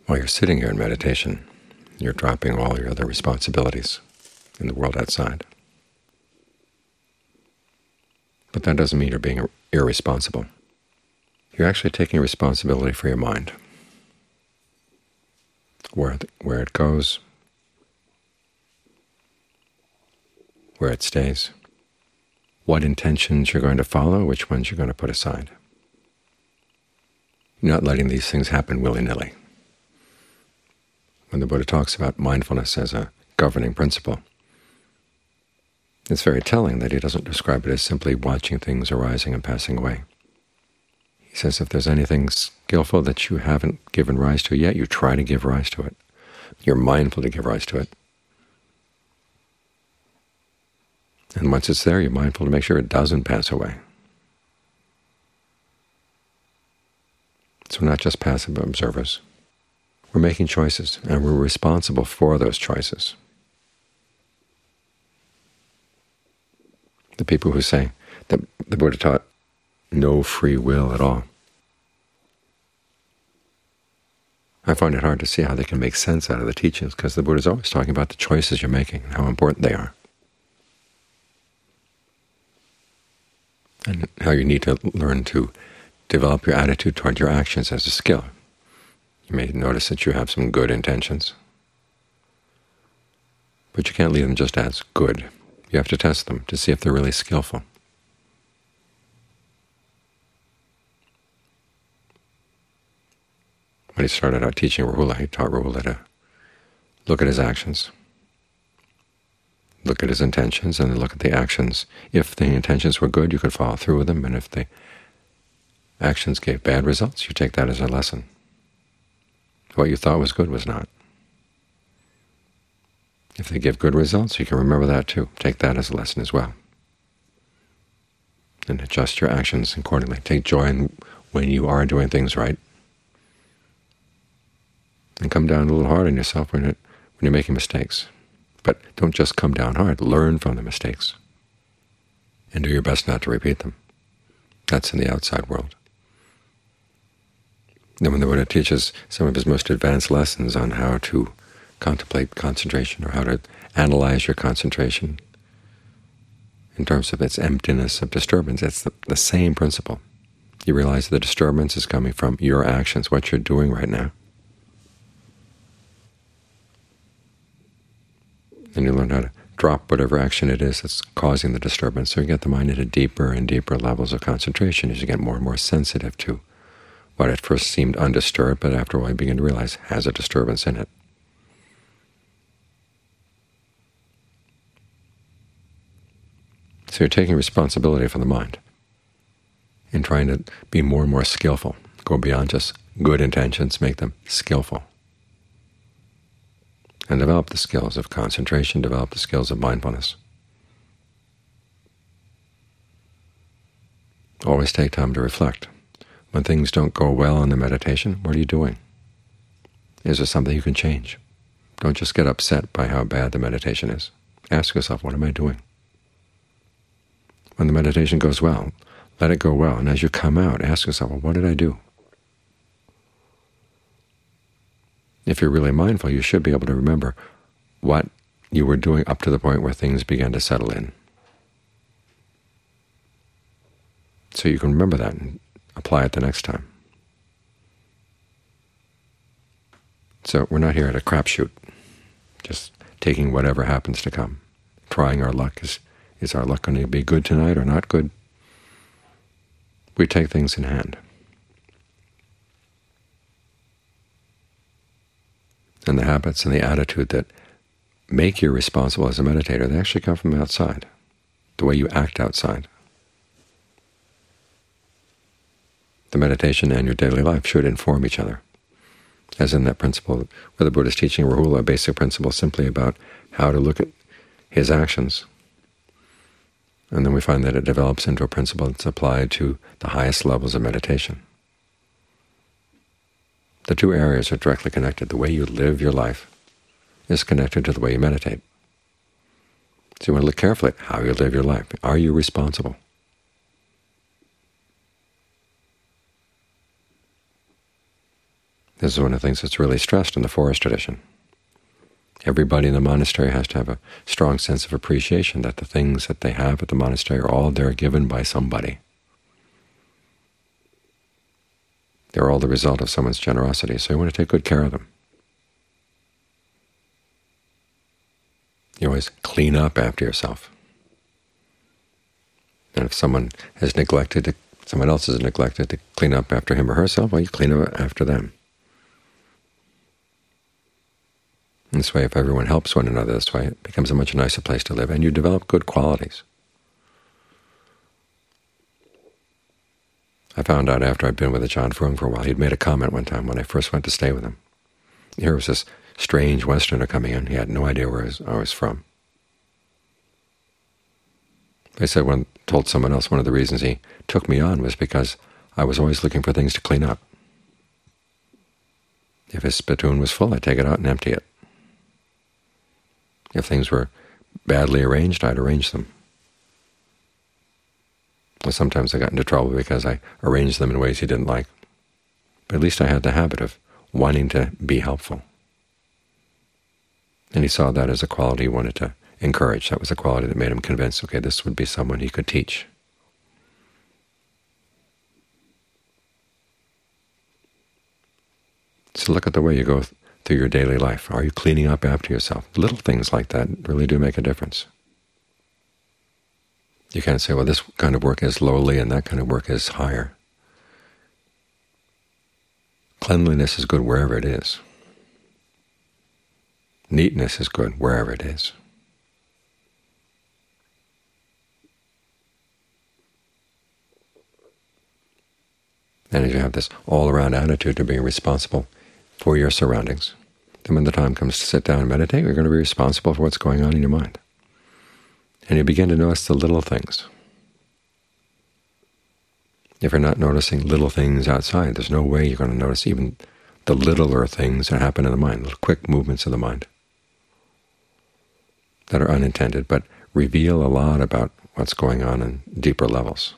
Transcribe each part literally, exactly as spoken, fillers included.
While you're sitting here in meditation, you're dropping all your other responsibilities in the world outside. But that doesn't mean you're being irresponsible. You're actually taking responsibility for your mind, where where it goes, where it stays, what intentions you're going to follow, which ones you're going to put aside. You're not letting these things happen willy-nilly. When the Buddha talks about mindfulness as a governing principle, it's very telling that he doesn't describe it as simply watching things arising and passing away. He says if there's anything skillful that you haven't given rise to yet, you try to give rise to it. You're mindful to give rise to it. And once it's there, you're mindful to make sure it doesn't pass away. So we're not just passive observers. We're making choices, and we're responsible for those choices. The people who say that the Buddha taught no free will at all, I find it hard to see how they can make sense out of the teachings, because the Buddha is always talking about the choices you're making and how important they are, and how you need to learn to develop your attitude toward your actions as a skill. You may notice that you have some good intentions, but you can't leave them just as good. You have to test them to see if they're really skillful. When he started out teaching Rahula, he taught Rahula to look at his actions, look at his intentions, and then look at the actions. If the intentions were good, you could follow through with them, and if the actions gave bad results, you take that as a lesson. What you thought was good was not. If they give good results, you can remember that too. Take that as a lesson as well. And adjust your actions accordingly. Take joy in when you are doing things right. And come down a little hard on yourself when, it, when you're making mistakes. But don't just come down hard. Learn from the mistakes. And do your best not to repeat them. That's in the outside world. Then when the Buddha teaches some of his most advanced lessons on how to contemplate concentration, or how to analyze your concentration in terms of its emptiness of disturbance, it's the, the same principle. You realize the disturbance is coming from your actions, what you're doing right now. And you learn how to drop whatever action it is that's causing the disturbance, so you get the mind into deeper and deeper levels of concentration as you get more and more sensitive to what at first seemed undisturbed, but after a while you begin to realize has a disturbance in it. So you're taking responsibility for the mind and trying to be more and more skillful, go beyond just good intentions, make them skillful, and develop the skills of concentration, develop the skills of mindfulness. Always take time to reflect. When things don't go well in the meditation, what are you doing? Is there something you can change? Don't just get upset by how bad the meditation is. Ask yourself, what am I doing? When the meditation goes well, let it go well. And as you come out, ask yourself, well, what did I do? If you're really mindful, you should be able to remember what you were doing up to the point where things began to settle in. So you can remember that and apply it the next time. So we're not here at a crapshoot, just taking whatever happens to come, trying our luck. Is, is our luck going to be good tonight or not good? We take things in hand. And the habits and the attitude that make you responsible as a meditator, they actually come from outside, the way you act outside. The meditation and your daily life should inform each other. As in that principle where the Buddha is teaching Rahula a basic principle simply about how to look at his actions. And then we find that it develops into a principle that's applied to the highest levels of meditation. The two areas are directly connected. The way you live your life is connected to the way you meditate. So you want to look carefully at how you live your life. Are you responsible? This is one of the things that's really stressed in the forest tradition. Everybody in the monastery has to have a strong sense of appreciation that the things that they have at the monastery are all there given by somebody. They're all the result of someone's generosity, so you want to take good care of them. You always clean up after yourself. And if someone has neglected to, someone else has neglected to clean up after him or herself, well, you clean up after them. In this way, if everyone helps one another this way, it becomes a much nicer place to live, and you develop good qualities. I found out after I'd been with Ajaan Fuang for a while, he'd made a comment one time when I first went to stay with him. Here was this strange Westerner coming in. He had no idea where I was, I was from. I said, when told someone else one of the reasons he took me on was because I was always looking for things to clean up. If his spittoon was full, I'd take it out and empty it. If things were badly arranged, I'd arrange them. Well, sometimes I got into trouble because I arranged them in ways he didn't like. But at least I had the habit of wanting to be helpful. And he saw that as a quality he wanted to encourage. That was a quality that made him convinced, okay, this would be someone he could teach. So look at the way you go through your daily life. Are you cleaning up after yourself? Little things like that really do make a difference. You can't say, well, this kind of work is lowly and that kind of work is higher. Cleanliness is good wherever it is. Neatness is good wherever it is. And as you have this all-around attitude to being responsible for your surroundings, then when the time comes to sit down and meditate, you're going to be responsible for what's going on in your mind. And you begin to notice the little things. If you're not noticing little things outside, there's no way you're going to notice even the littler things that happen in the mind, little quick movements of the mind that are unintended, but reveal a lot about what's going on in deeper levels.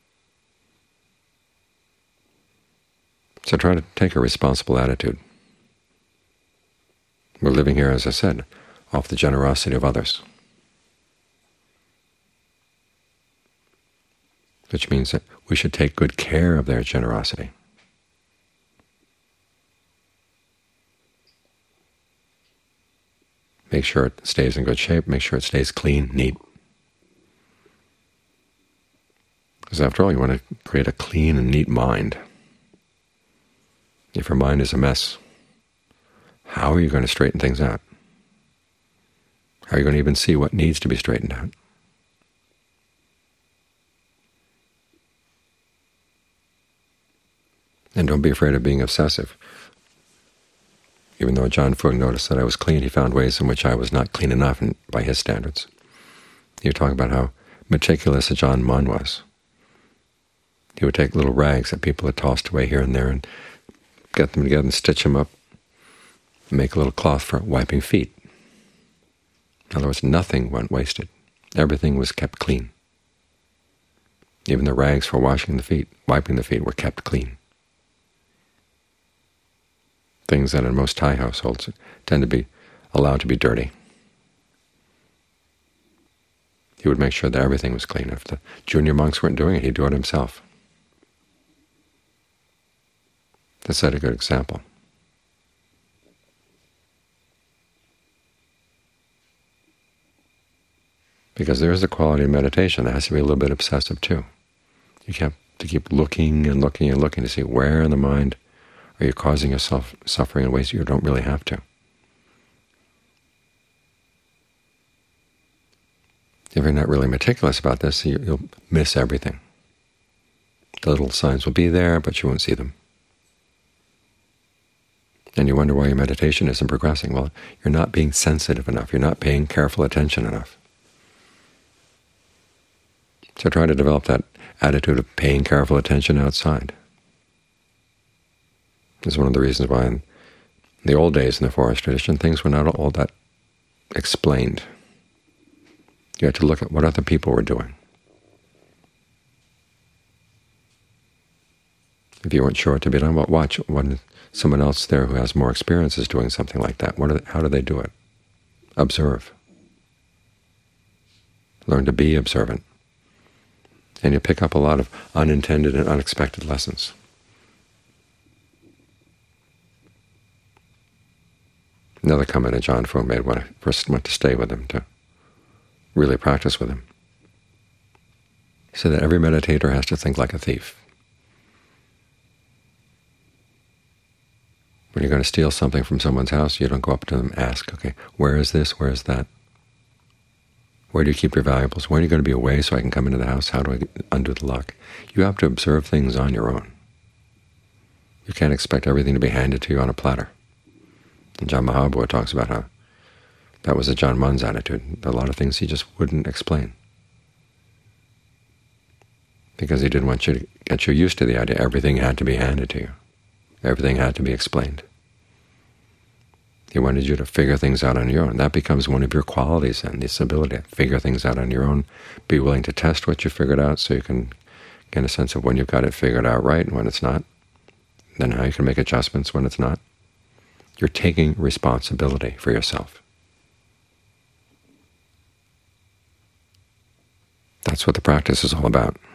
So try to take a responsible attitude. We're living here, as I said, off the generosity of others, which means that we should take good care of their generosity. Make sure it stays in good shape, make sure it stays clean, neat. Because after all, you want to create a clean and neat mind. If your mind is a mess, how are you going to straighten things out? How are you going to even see what needs to be straightened out? And don't be afraid of being obsessive. Even though Ajaan Fuang noticed that I was clean, he found ways in which I was not clean enough and by his standards. He would talk about how meticulous Ajaan Mun was. He would take little rags that people had tossed away here and there and get them together and stitch them up and make a little cloth for wiping feet. In other words, nothing went wasted. Everything was kept clean. Even the rags for washing the feet, wiping the feet, were kept clean. Things that in most Thai households tend to be allowed to be dirty. He would make sure that everything was clean. If the junior monks weren't doing it, he'd do it himself. To set a good example. Because there is a quality of meditation that has to be a little bit obsessive too. You have to keep looking and looking and looking to see where in the mind are you causing yourself suffering in ways you don't really have to. If you're not really meticulous about this, you'll miss everything. The little signs will be there, but you won't see them. And you wonder why your meditation isn't progressing. Well, you're not being sensitive enough. You're not paying careful attention enough. So try to develop that attitude of paying careful attention outside. This is one of the reasons why in the old days in the forest tradition, things were not all that explained. You had to look at what other people were doing. If you weren't sure what to be done, well, watch when someone else there who has more experience is doing something like that. What are they, how do they do it? Observe. Learn to be observant. And you pick up a lot of unintended and unexpected lessons. Another comment that Ajaan Fuang made when I first went to stay with him, to really practice with him. He said that every meditator has to think like a thief. When you're going to steal something from someone's house, you don't go up to them and ask, okay, where is this, where is that? Where do you keep your valuables? When are you going to be away so I can come into the house? How do I undo the lock? You have to observe things on your own. You can't expect everything to be handed to you on a platter. And Ajaan Mahabua talks about how that was Ajaan Mun's attitude. A lot of things he just wouldn't explain, because he didn't want you to get you used to the idea everything had to be handed to you. Everything had to be explained. He wanted you to figure things out on your own. That becomes one of your qualities then, this ability to figure things out on your own, be willing to test what you figured out so you can get a sense of when you've got it figured out right and when it's not, then how you can make adjustments when it's not. You're taking responsibility for yourself. That's what the practice is all about.